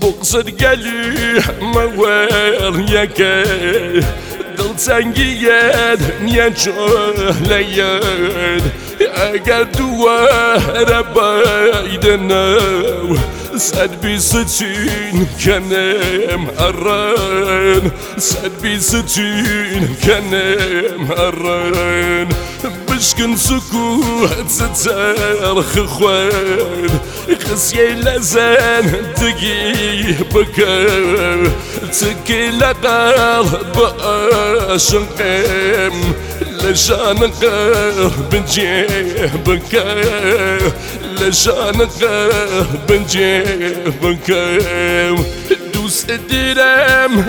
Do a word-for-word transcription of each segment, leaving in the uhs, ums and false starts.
بقصد قلي موال يكي دل تنقيد نيانشو ليد اگر دوار بايدنا سد بيستين كنم هران سد بيستين كنم هران بشكن سكوت ستارخ خوان خسي لزان تقي بكر تكي لقال باشنقم لشان قلب جيبك لشان قلب جيبك دوس الدرام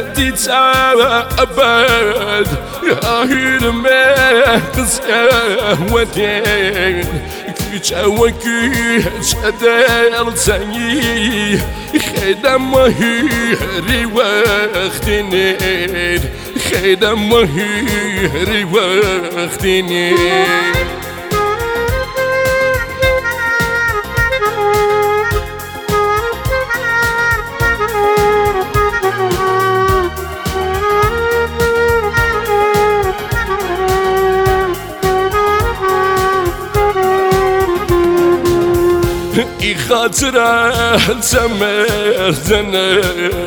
تتعبد يا هيرما تسوتين كيش وكيش أدار تاني خدم وهيري وقتنين خدم وهيري وقتنين خاطره تمردنا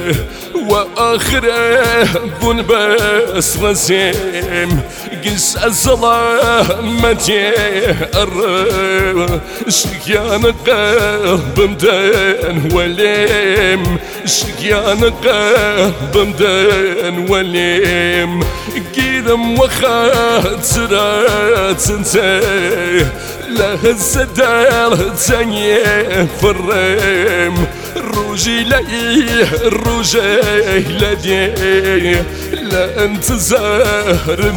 وآخره بن بس رسم قس الظلامة الرب شكيان قلب مدن وليم شكيان قلب مدن وليم قيرم وخاطره تنتهي له الزدار تاني فرم روجي ليه روجي لدي لا انت زهر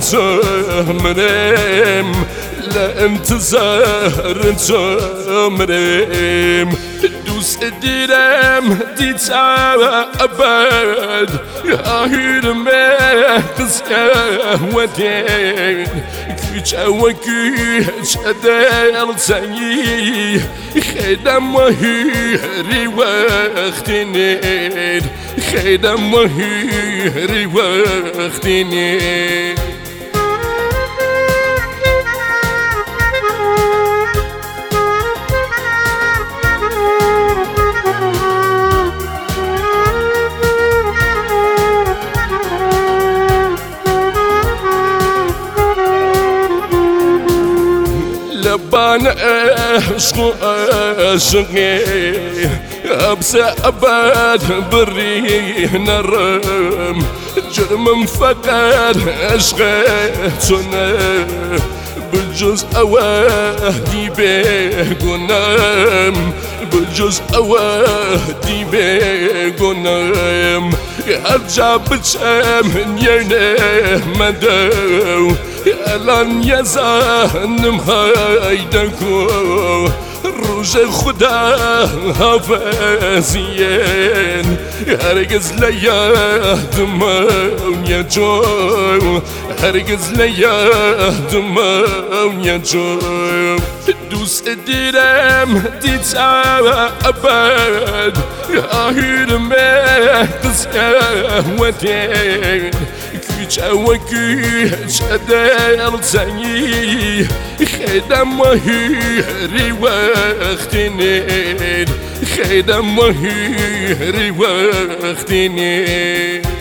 تمرم لا انت زهر تمرم دوس الدرام دي تعبد يا هيرما تسوتين كيش وكيش أدار تاني خدم وهيري وقتنين خدم وهيري وقتنين لبان عشق عشقي أبسى أبد بري نرم جرم فقد عشقتنا بالجزء أوادي بقنام بالجزء أوادي بقنام أرجع بتشام يرنه مدو الان يزانم هايدكو روج خدا حافظين هرگز لیادم یا جو هرگز لیادم یا جو دوست دیرم دیت ابد هیرم تسوتين كيش وكيش أدار تاني خدم وهيري وقتنين خدم وهيري وقتنين